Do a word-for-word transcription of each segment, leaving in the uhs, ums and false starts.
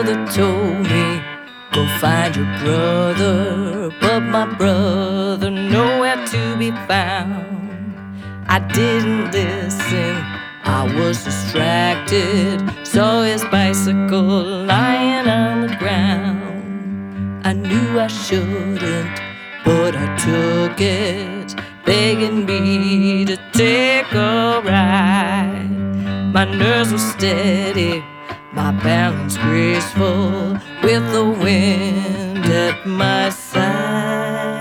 mother told me, go find your brother, but my brother nowhere to be found. I didn't listen, I was distracted, saw his bicycle lying on the ground. I knew I shouldn't, but I took it, begging me to take a ride. My nerves were steady, my balance graceful, with the wind at my side.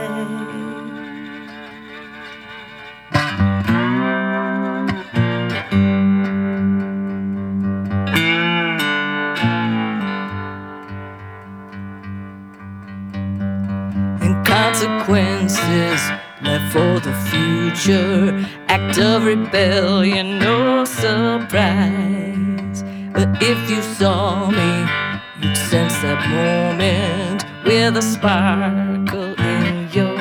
And consequences left for the future, act of rebellion, no surprise. But if you saw me, you'd sense that moment with a sparkle in your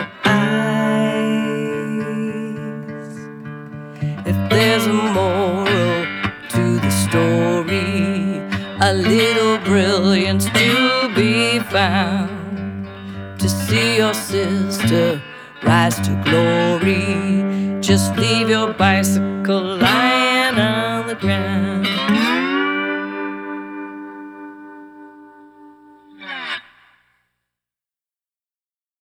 eyes. If there's a moral to the story, a little brilliance to be found, to see your sister rise to glory, just leave your bicycle lying on the ground.